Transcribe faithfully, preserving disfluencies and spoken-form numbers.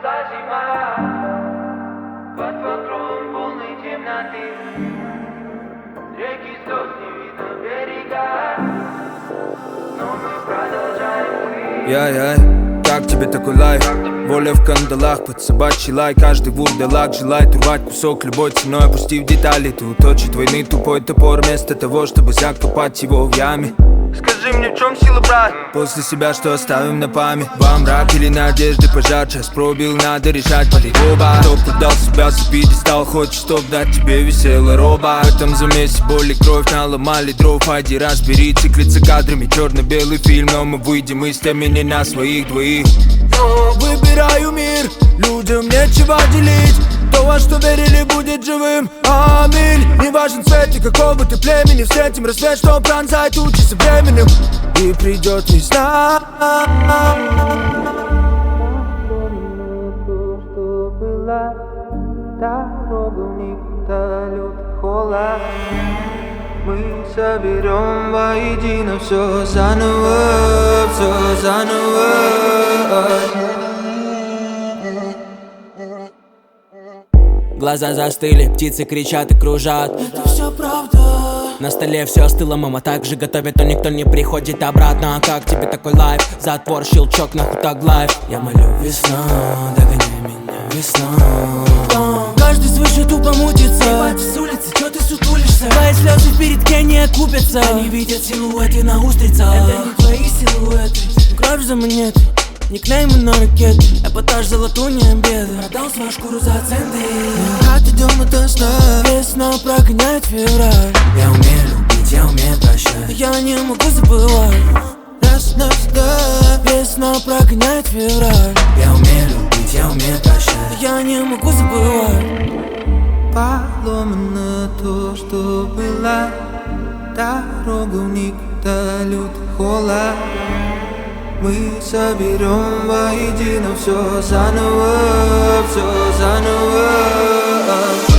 Пришла зима, под покровом полной темноты. Реки слез не видно берега, но мы продолжаем плыть. Яй-яй, как тебе такой лайф? Воля в кандалах, под собачий лай. Каждый вурдалак желает урвать кусок любой ценой, опустив детали. Ты уточит войны тупой топор, вместо того, чтобы закопать его в яме. Скажи мне, в чем сила, брат? После себя что оставим на память? Во мрак или надежды пожар? Час пробил, надо решать, полить оба. Кто продал себя с пьедестал, хочет, чтоб дать тебе веселый роба. В этом замесе боли кровь, наломали дров. Айди разбери, циклится кадрами, черно-белый фильм. Но мы выйдем из темени на своих двоих. Выбираю мир, людям нечего делить. То, во что верили, будет живым. Аминь. Не важен цвет и какого ты племени. Встретим рассвет, что пронзает тучи со временем. И придет весна. Что была дорога, у них до лютых холод. Мы соберем воедино все заново, все заново. Глаза застыли, птицы кричат и кружат. Это все правда. На столе все остыло, мама также готовит, но никто не приходит обратно. А как тебе такой лайф? Затвор, щелчок, нахуй так лайф. Я молю, весна, догоняй меня, весна. Каждый свыше тупо мутится. Ебать, с улицы, чё ты сутулишься? Твои слезы в передке не окупятся. Они видят силуэты на устрицах. Это не твои силуэты. Кровь за монеты, никнеймы на ракеты. Эпатаж за латунь обеда. Продал свою шкуру за центы. Как идем ото сна. Весна прогоняет февраль. Я умею любить, я умею прощать. Я не могу забывать. Раз навсегда. Весна прогоняет февраль. Я умею любить, я умею прощать. Я не могу забывать. Поломано то, что была дорога, у них до лютых холод. Мы соберем воедино все заново, все заново.